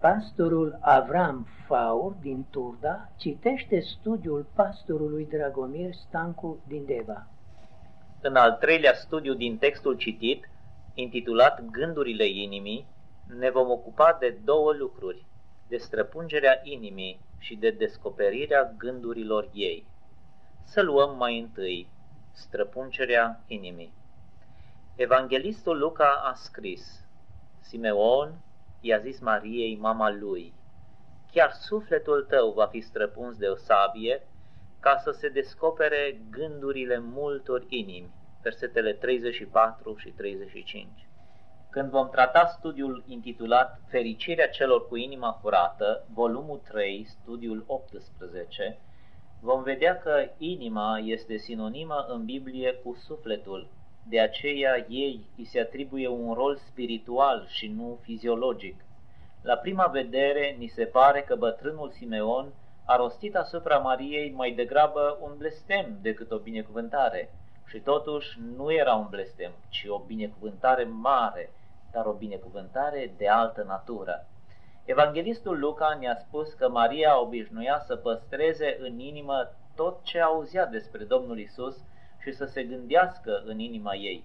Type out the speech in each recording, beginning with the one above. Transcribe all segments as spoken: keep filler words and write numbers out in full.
Pastorul Avram Faur din Turda citește studiul pastorului Dragomir Stancu din Deva. În al treilea studiu din textul citit, intitulat Gândurile inimii, ne vom ocupa de două lucruri, de străpungerea inimii și de descoperirea gândurilor ei. Să luăm mai întâi străpungerea inimii. Evanghelistul Luca a scris: Simeon i-a zis Mariei, mama lui, chiar sufletul tău va fi străpuns de o sabie ca să se descopere gândurile multor inimi. Versetele treizeci și patru și treizeci și cinci. Când vom trata studiul intitulat Fericirea celor cu inima curată, volumul trei, studiul optsprezece, vom vedea că inima este sinonimă în Biblie cu sufletul, de aceea ei îi se atribuie un rol spiritual și nu fiziologic. La prima vedere, ni se pare că bătrânul Simeon a rostit asupra Mariei mai degrabă un blestem decât o binecuvântare. Și totuși nu era un blestem, ci o binecuvântare mare, dar o binecuvântare de altă natură. Evanghelistul Luca ne-a spus că Maria obișnuia să păstreze în inimă tot ce auzea despre Domnul Isus și să se gândească în inima ei.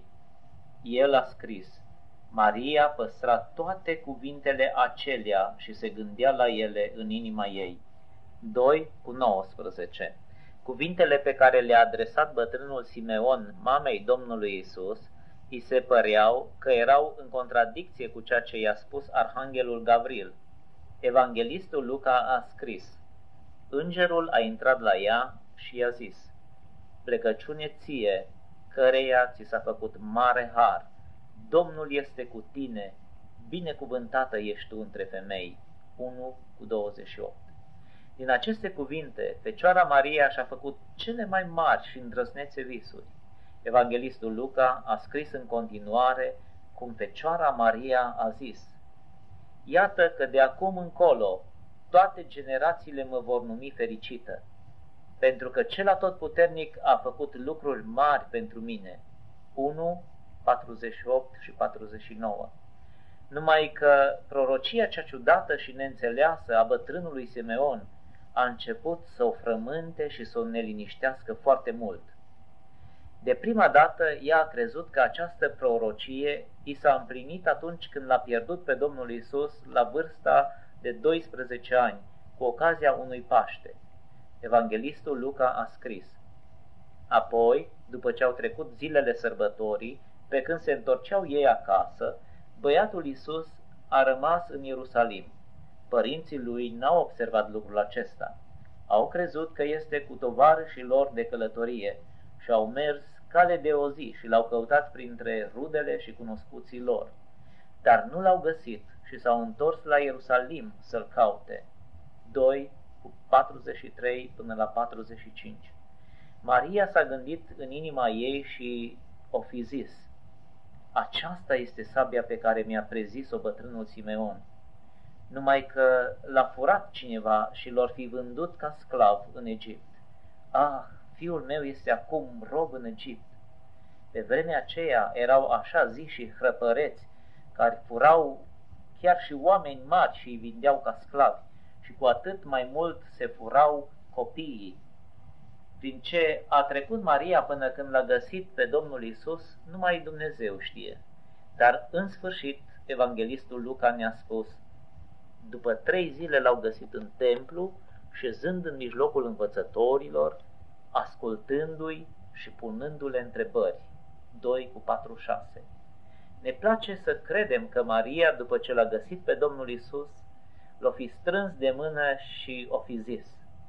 El a scris: Maria păstra toate cuvintele acelea și se gândea la ele în inima ei. doi cu nouăsprezece. Cuvintele pe care le-a adresat bătrânul Simeon mamei Domnului Isus îi se păreau că erau în contradicție cu ceea ce i-a spus arhanghelul Gavril. Evanghelistul Luca a scris: Îngerul a intrat la ea și i-a zis: Plecăciune ție, căreia ți s-a făcut mare har, Domnul este cu tine, binecuvântată ești tu între femei. unu cu douăzeci și opt. Din aceste cuvinte, Fecioara Maria și-a făcut cele mai mari și îndrăznețe visuri. Evanghelistul Luca a scris în continuare cum Fecioara Maria a zis: Iată că de acum încolo toate generațiile mă vor numi fericită, pentru că cel atotputernic a făcut lucruri mari pentru mine. unu, patruzeci și opt și patruzeci și nouă. Numai că prorocia cea ciudată și neînțeleasă a bătrânului Simeon a început să o frământe și să o neliniștească foarte mult. De prima dată ea a crezut că această prorocie i s-a împlinit atunci când l-a pierdut pe Domnul Isus la vârsta de doisprezece ani, cu ocazia unui Paște. Evanghelistul Luca a scris: Apoi, după ce au trecut zilele sărbătorii, pe când se întorceau ei acasă, băiatul Isus a rămas în Ierusalim. Părinții lui n-au observat lucrul acesta. Au crezut că este cu tovarășii lor de călătorie și au mers cale de o zi și l-au căutat printre rudele și cunoscuții lor. Dar nu l-au găsit și s-au întors la Ierusalim să-l caute. doi cu patruzeci și trei până la patruzeci și cinci. Maria s-a gândit în inima ei și o fi zis: Aceasta este sabia pe care mi-a prezis-o bătrânul Simeon. Numai că l-a furat cineva și l-or fi vândut ca sclav în Egipt. Ah, fiul meu este acum rob în Egipt. Pe vremea aceea erau așa ziși hrăpăreți care furau chiar și oameni mari și îi vindeau ca sclavi, și cu atât mai mult se furau copiii. Prin ce a trecut Maria până când l-a găsit pe Domnul Isus, numai Dumnezeu știe. Dar în sfârșit, evanghelistul Luca ne-a spus: După trei zile l-au găsit în templu, șezând în mijlocul învățătorilor, ascultându-i și punându-le întrebări. doi cu patruzeci și șase. Ne place să credem că Maria, după ce l-a găsit pe Domnul Isus, l-o fi strâns de mână și o fi zis: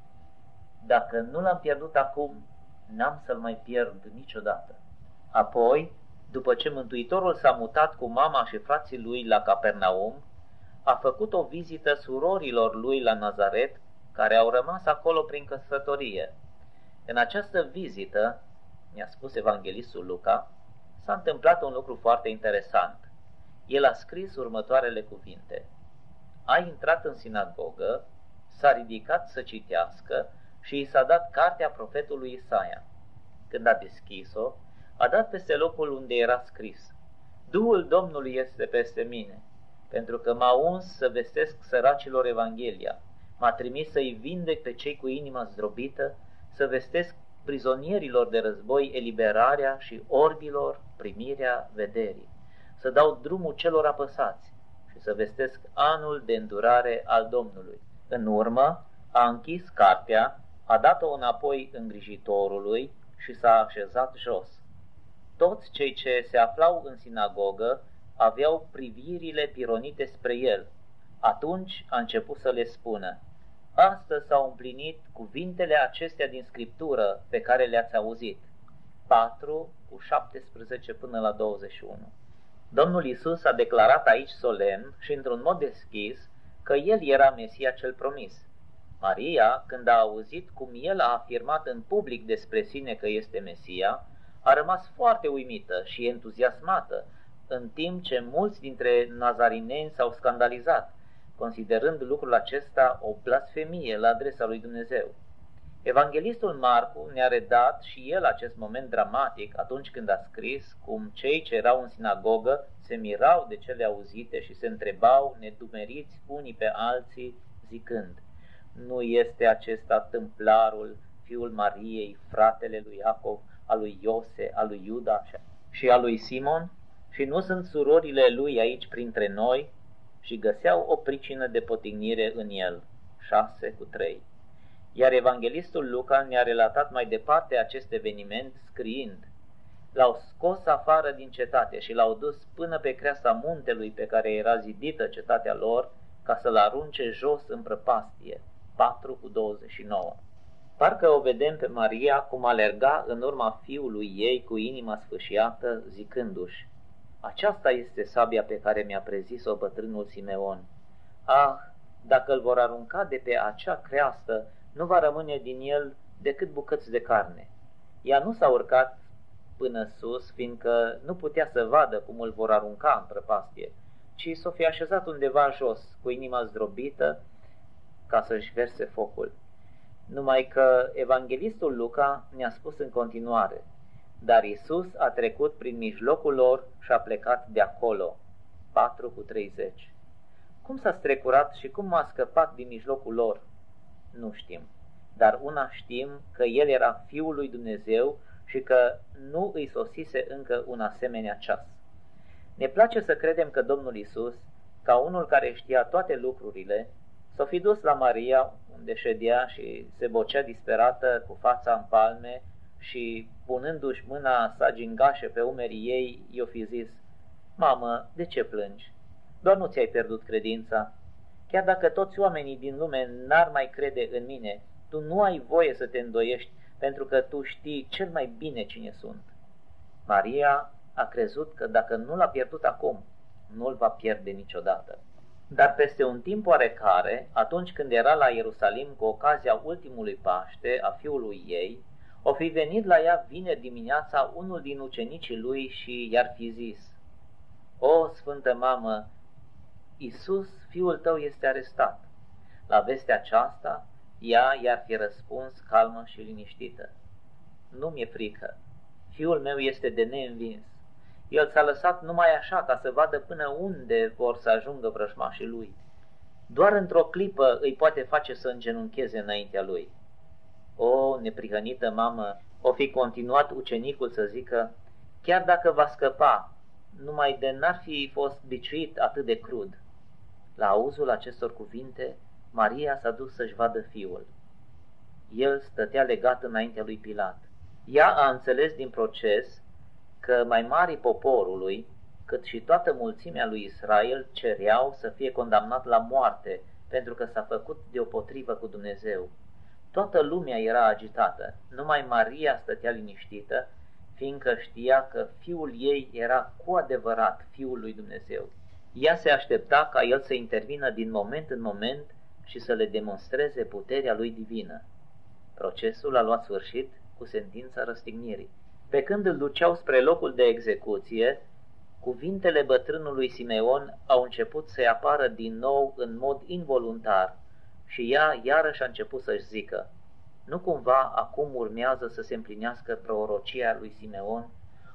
Dacă nu l-am pierdut acum, n-am să-l mai pierd niciodată. Apoi, după ce Mântuitorul s-a mutat cu mama și frații lui la Capernaum, a făcut o vizită surorilor lui la Nazaret, care au rămas acolo prin căsătorie. În această vizită, ne-a spus evanghelistul Luca, s-a întâmplat un lucru foarte interesant. El a scris următoarele cuvinte: A intrat în sinagogă, s-a ridicat să citească și i s-a dat cartea profetului Isaia. Când a deschis-o, a dat peste locul unde era scris: Duhul Domnului este peste mine, pentru că m-a uns să vestesc săracilor Evanghelia, m-a trimis să-i vindec pe cei cu inima zdrobită, să vestesc prizonierilor de război eliberarea și orbilor primirea vederii, să dau drumul celor apăsați și să vestesc anul de îndurare al Domnului. În urmă a închis cartea, a dat-o înapoi îngrijitorului și s-a așezat jos. Toți cei ce se aflau în sinagogă aveau privirile pironite spre el. Atunci a început să le spună: astăzi s-au împlinit cuvintele acestea din Scriptură pe care le-ați auzit. patru cu șaptesprezece până la douăzeci și unu. Domnul Iisus a declarat aici solemn și într-un mod deschis că El era Mesia cel promis. Maria, când a auzit cum El a afirmat în public despre sine că este Mesia, a rămas foarte uimită și entuziasmată, în timp ce mulți dintre nazarineni s-au scandalizat, considerând lucrul acesta o blasfemie la adresa lui Dumnezeu. Evanghelistul Marcu ne-a redat și el acest moment dramatic atunci când a scris cum cei ce erau în sinagogă se mirau de cele auzite și se întrebau nedumeriți unii pe alții, zicând: nu este acesta tâmplarul, fiul Mariei, fratele lui Iacov, al lui Iose, al lui Iuda și al lui Simon? Și nu sunt surorile lui aici printre noi? Și găseau o pricină de potignire în el. șase cu trei. Iar evanghelistul Luca ne-a relatat mai departe acest eveniment scriind: l-au scos afară din cetate și l-au dus până pe creasta muntelui pe care era zidită cetatea lor, ca să-l arunce jos în prăpastie. patru cu douăzeci și nouă. Parcă o vedem pe Maria cum alerga în urma fiului ei cu inima sfâșiată, zicându-și: aceasta este sabia pe care mi-a prezis-o bătrânul Simeon. Ah, dacă îl vor arunca de pe acea creastă, nu va rămâne din el decât bucăți de carne. Ea nu s-a urcat până sus, fiindcă nu putea să vadă cum îl vor arunca în prăpastie, ci s-o fi așezat undeva jos, cu inima zdrobită, ca să-și verse focul. Numai că evanghelistul Luca ne-a spus în continuare: dar Iisus a trecut prin mijlocul lor și a plecat de acolo. patru cu treizeci. Cum s-a strecurat și cum a scăpat din mijlocul lor? Nu știm, dar una știm, că El era Fiul lui Dumnezeu și că nu îi sosise încă un asemenea ceas. Ne place să credem că Domnul Iisus, ca unul care știa toate lucrurile, s-a fi dus la Maria, unde ședea și se bocea disperată cu fața în palme, și punându-și mâna sa gingașă pe umerii ei, i-o fi zis: mamă, de ce plângi? Doar nu ți-ai pierdut credința? Chiar dacă toți oamenii din lume n-ar mai crede în mine, tu nu ai voie să te îndoiești, pentru că tu știi cel mai bine cine sunt. Maria a crezut că dacă nu l-a pierdut acum, nu-l va pierde niciodată. Dar peste un timp oarecare, atunci când era la Ierusalim cu ocazia ultimului Paște a fiului ei, o fi venit la ea vineri dimineața unul din ucenicii lui și i-ar fi zis: o, Sfântă Mamă, Iisus, fiul tău, este arestat. La vestea aceasta, ea i-ar fi răspuns calmă și liniștită: nu mi-e frică, fiul meu este de neînvins. El s-a lăsat numai așa ca să vadă până unde vor să ajungă vrăjmașii lui. Doar într-o clipă îi poate face să îngenuncheze înaintea lui. O, neprihănită mamă, o fi continuat ucenicul să zică: chiar dacă va scăpa, numai de n-ar fi fost biciuit atât de crud. La auzul acestor cuvinte, Maria s-a dus să-și vadă fiul. El stătea legat înaintea lui Pilat. Ea a înțeles din proces că mai marii poporului, cât și toată mulțimea lui Israel, cereau să fie condamnat la moarte, pentru că s-a făcut deopotrivă cu Dumnezeu. Toată lumea era agitată, numai Maria stătea liniștită, fiindcă știa că fiul ei era cu adevărat Fiul lui Dumnezeu. Ea se aștepta ca el să intervină din moment în moment și să le demonstreze puterea lui divină. Procesul a luat sfârșit cu sentința răstignirii. Pe când îl duceau spre locul de execuție, cuvintele bătrânului Simeon au început să-i apară din nou în mod involuntar și ea iarăși a început să-și zică: nu cumva acum urmează să se împlinească prorocia lui Simeon,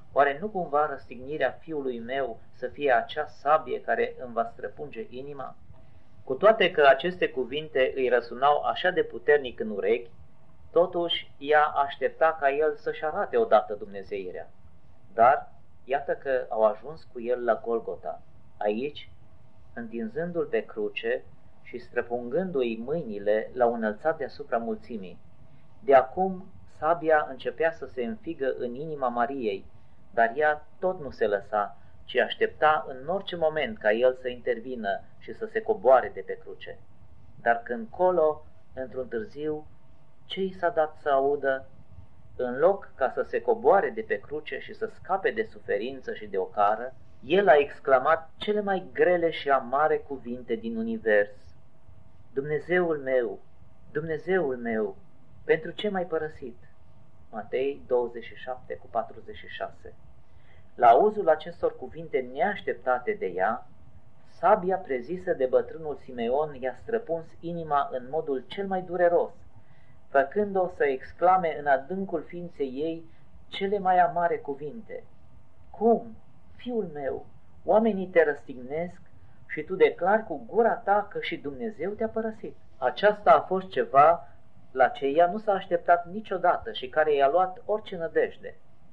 Oare nu cumva răstignirea fiului meu să fie acea sabie care îmi va străpunge inima? Cu toate că aceste cuvinte îi răsunau așa de puternic în urechi, totuși ea aștepta ca el să-și arate odată dumnezeirea. Dar iată că au ajuns cu el la Golgota. Aici, întinzându-l pe cruce și străpungându-i mâinile, l-au înălțat deasupra mulțimii. De acum, sabia începea să se înfigă în inima Mariei, dar ea tot nu se lăsa, ci aștepta în orice moment ca el să intervină și să se coboare de pe cruce. Dar când colo, într-un târziu, ce i s-a dat să audă? În loc ca să se coboare de pe cruce și să scape de suferință și de ocară, el a exclamat cele mai grele și amare cuvinte din univers. Dumnezeul meu, Dumnezeul meu, pentru ce m-ai părăsit? Matei douăzeci și șapte cu patruzeci și șase. La auzul acestor cuvinte neașteptate de ea, sabia prezisă de bătrânul Simeon i-a străpuns inima în modul cel mai dureros, făcând-o să exclame în adâncul ființei ei cele mai amare cuvinte. Cum, fiul meu, oamenii te răstignesc și tu declari cu gura ta că și Dumnezeu te-a părăsit. Aceasta a fost ceva la ce ea nu s-a așteptat niciodată și care i-a luat orice nădejde.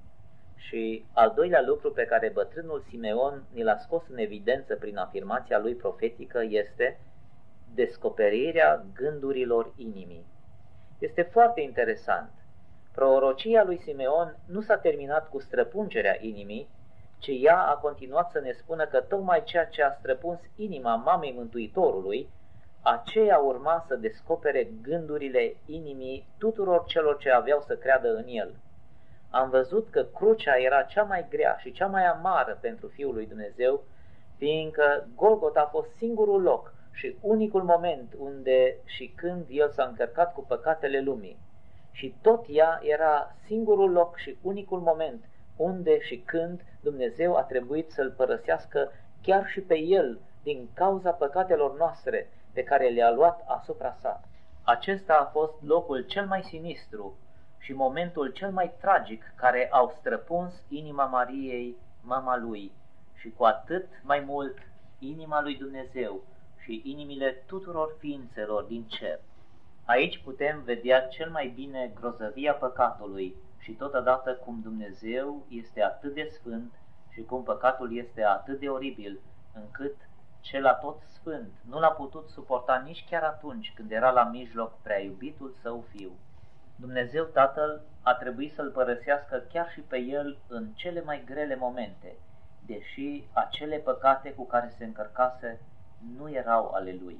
Și al doilea lucru pe care bătrânul Simeon ni l-a scos în evidență prin afirmația lui profetică este descoperirea gândurilor inimii. Este foarte interesant. Prorocia lui Simeon nu s-a terminat cu străpungerea inimii, ci ea a continuat să ne spună că tocmai ceea ce a străpuns inima mamei Mântuitorului, aceea urma să descopere gândurile inimii tuturor celor ce aveau să creadă în el. Am văzut că crucea era cea mai grea și cea mai amară pentru Fiul lui Dumnezeu, fiindcă Golgota a fost singurul loc și unicul moment unde și când el s-a încărcat cu păcatele lumii. Și tot ea era singurul loc și unicul moment unde și când Dumnezeu a trebuit să-l părăsească chiar și pe el din cauza păcatelor noastre pe care le-a luat asupra sa. Acesta a fost locul cel mai sinistru și momentul cel mai tragic care au străpuns inima Mariei, mama lui, și cu atât mai mult inima lui Dumnezeu și inimile tuturor ființelor din cer. Aici putem vedea cel mai bine grozăvia păcatului și totodată cum Dumnezeu este atât de sfânt și cum păcatul este atât de oribil, încât cel atot sfânt nu l-a putut suporta nici chiar atunci când era la mijloc prea iubitul său fiu. Dumnezeu Tatăl a trebuit să-l părăsească chiar și pe el în cele mai grele momente, deși acele păcate cu care se încărcase nu erau ale lui.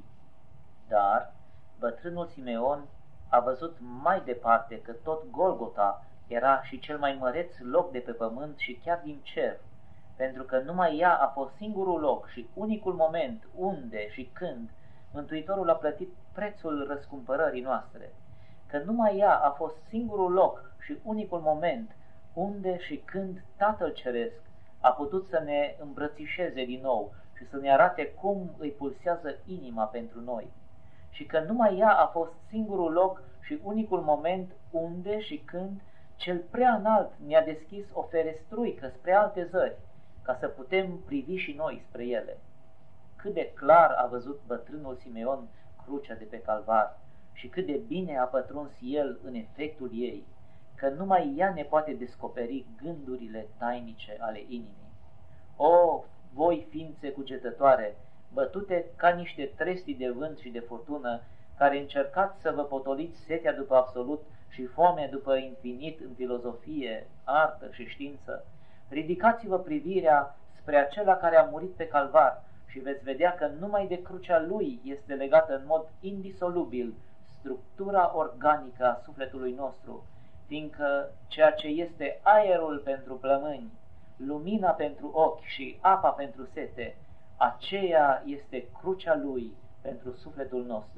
Dar bătrânul Simeon a văzut mai departe că tot Golgota era și cel mai măreț loc de pe pământ și chiar din cer, pentru că numai ea a fost singurul loc și unicul moment unde și când Mântuitorul a plătit prețul răscumpărării noastre, că numai ea a fost singurul loc și unicul moment unde și când Tatăl Ceresc a putut să ne îmbrățișeze din nou și să ne arate cum îi pulsează inima pentru noi, și că numai ea a fost singurul loc și unicul moment unde și când cel prea înalt ne-a deschis o ferestruică spre alte zări, ca să putem privi și noi spre ele. Cât de clar a văzut bătrânul Simeon crucea de pe Calvar și cât de bine a pătruns el în efectul ei, că numai ea ne poate descoperi gândurile tainice ale inimii. O, voi ființe cugetătoare, bătute ca niște trestii de vânt și de furtună, care încercați să vă potoliți setea după absolut și foamea după infinit în filozofie, artă și știință, ridicați-vă privirea spre acela care a murit pe Calvar și veți vedea că numai de crucea lui este legată în mod indisolubil structura organică a sufletului nostru, fiindcă ceea ce este aerul pentru plămâni, lumina pentru ochi și apa pentru sete, aceea este crucea lui pentru sufletul nostru.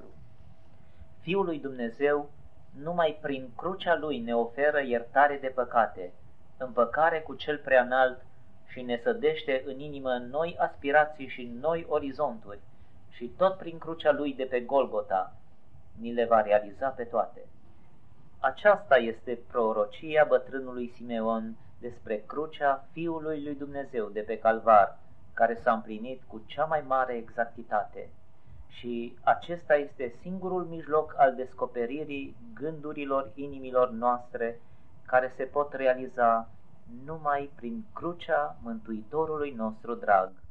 Fiul lui Dumnezeu numai prin crucea lui ne oferă iertare de păcate, împăcare cu cel preanalt și ne sădește în inimă noi aspirații și noi orizonturi, și tot prin crucea lui de pe Golgota ni le va realiza pe toate. Aceasta este prorocia bătrânului Simeon despre crucea Fiului lui Dumnezeu de pe Calvar, care s-a împlinit cu cea mai mare exactitate. Și acesta este singurul mijloc al descoperirii gândurilor inimilor noastre, care se pot realiza numai prin crucea Mântuitorului nostru drag.